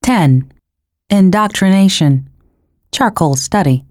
10. Indoctrination. Charcoal study.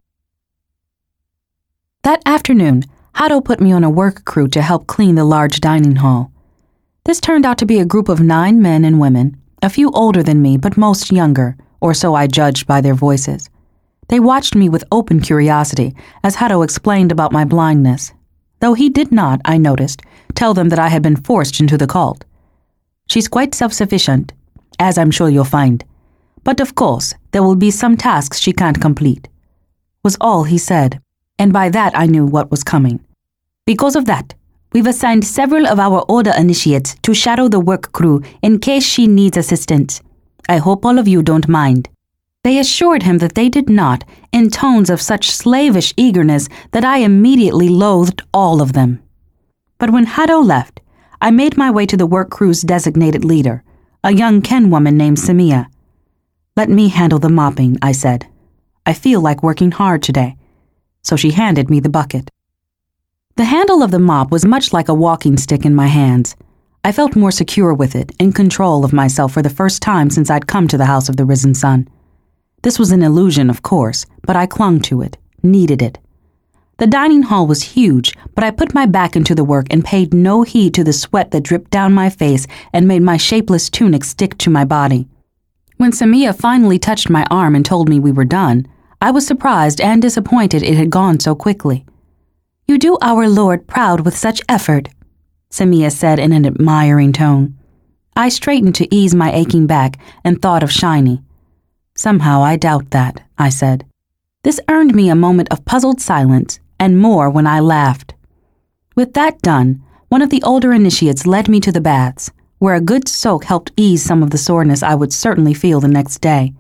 That afternoon, Hado put me on a work crew to help clean the large dining hall. This turned out to be a group of 9 men and women, a few older than me but most younger, or so I judged by their voices. They watched me with open curiosity as Hado explained about my blindness, though he did not, I noticed, tell them that I had been forced into the cult. She's quite self-sufficient, as I'm sure you'll find. But of course, there will be some tasks she can't complete, was all he said, and by that I knew what was coming. Because of that, we've assigned several of our Order initiates to shadow the work crew in case she needs assistance. I hope all of you don't mind. They assured him that they did not, in tones of such slavish eagerness that I immediately loathed all of them. But when Hado left, I made my way to the work crew's designated leader, a young Ken woman named Samia. "Let me handle the mopping," I said. "I feel like working hard today." So she handed me the bucket. The handle of the mop was much like a walking stick in my hands. I felt more secure with it, in control of myself for the first time since I'd come to the House of the Risen Sun. This was an illusion, of course, but I clung to it, needed it. The dining hall was huge, but I put my back into the work and paid no heed to the sweat that dripped down my face and made my shapeless tunic stick to my body. When Samia finally touched my arm and told me we were done, I was surprised and disappointed it had gone so quickly. "You do our Lord proud with such effort," Samia said in an admiring tone. I straightened to ease my aching back and thought of Shiny. "Somehow I doubt that," I said. This earned me a moment of puzzled silence, and more when I laughed. With that done, one of the older initiates led me to the baths, where a good soak helped ease some of the soreness I would certainly feel the next day.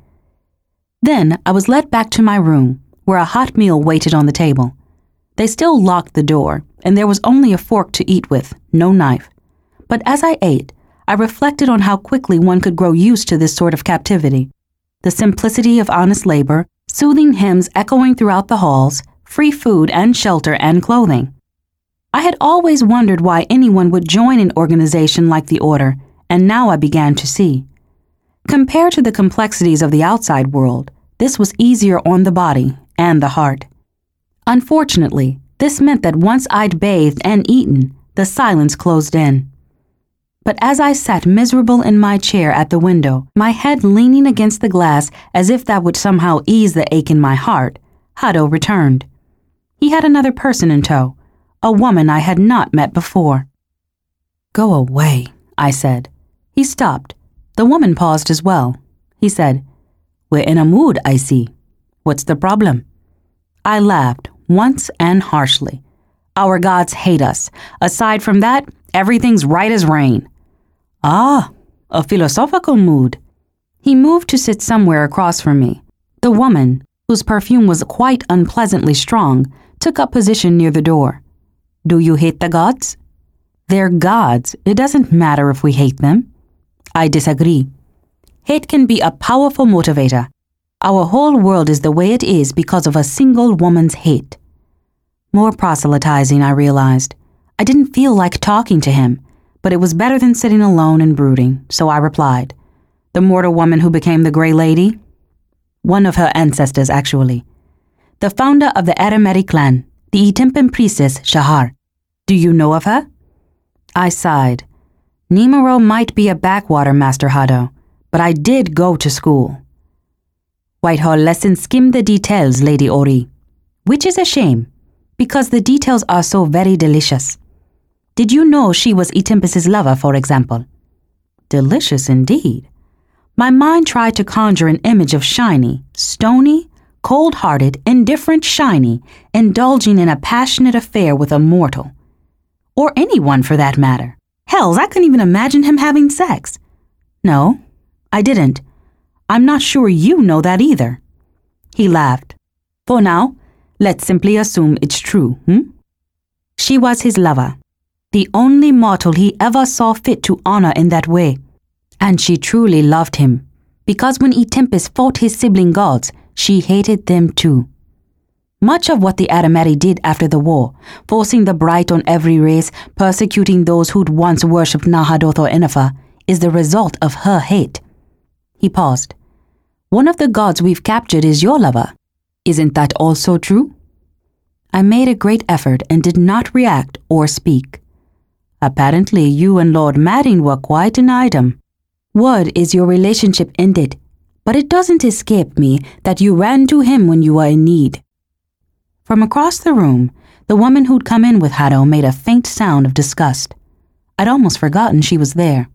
Then I was led back to my room, where a hot meal waited on the table. They still locked the door, and there was only a fork to eat with, no knife. But as I ate, I reflected on how quickly one could grow used to this sort of captivity. The simplicity of honest labor, soothing hymns echoing throughout the halls, free food and shelter and clothing. I had always wondered why anyone would join an organization like the Order, and now I began to see. Compared to the complexities of the outside world, this was easier on the body and the heart. Unfortunately, this meant that once I'd bathed and eaten, the silence closed in. But as I sat miserable in my chair at the window, my head leaning against the glass as if that would somehow ease the ache in my heart, Hado returned. He had another person in tow, a woman I had not met before. "Go away," I said. He stopped. The woman paused as well. He said, "We're in a mood, I see. What's the problem?" I laughed, once and harshly. "Our gods hate us. Aside from that, everything's right as rain." "Ah, a philosophical mood." He moved to sit somewhere across from me. The woman, whose perfume was quite unpleasantly strong, took up position near the door. "Do you hate the gods?" "They're gods. It doesn't matter if we hate them." "I disagree. Hate can be a powerful motivator. Our whole world is the way it is because of a single woman's hate." More proselytizing, I realized. I didn't feel like talking to him, but it was better than sitting alone and brooding, so I replied. "The mortal woman who became the Grey Lady?" "One of her ancestors, actually. The founder of the Arameri clan, the Itimpan priestess, Shahar. Do you know of her?" I sighed. "Nemero might be a backwater, Master Hado, but I did go to school." "Whitehall lessons skim the details, Lady Ori. Which is a shame, because the details are so very delicious. Did you know she was Itimpus's lover, for example?" Delicious indeed. My mind tried to conjure an image of Shiny, stony, cold-hearted, indifferent Shiny, indulging in a passionate affair with a mortal. Or anyone, for that matter. Hells, I couldn't even imagine him having sex. No, I didn't. I'm not sure you know that either. He laughed. "For now, let's simply assume it's true, She was his lover, the only mortal he ever saw fit to honor in that way. And she truly loved him, because when Itimpus fought his sibling gods, she hated them too. Much of what the Arameri did after the war, forcing the bright on every race, persecuting those who'd once worshipped Nahadoth or Inafa, is the result of her hate." He paused. One of the gods we've captured is your lover. Isn't that also true?" I made a great effort and did not react or speak. "Apparently you and Lord Madding were quite an item. Word is your relationship ended, but it doesn't escape me that you ran to him when you were in need." From across the room, the woman who'd come in with Haddo made a faint sound of disgust. I'd almost forgotten she was there.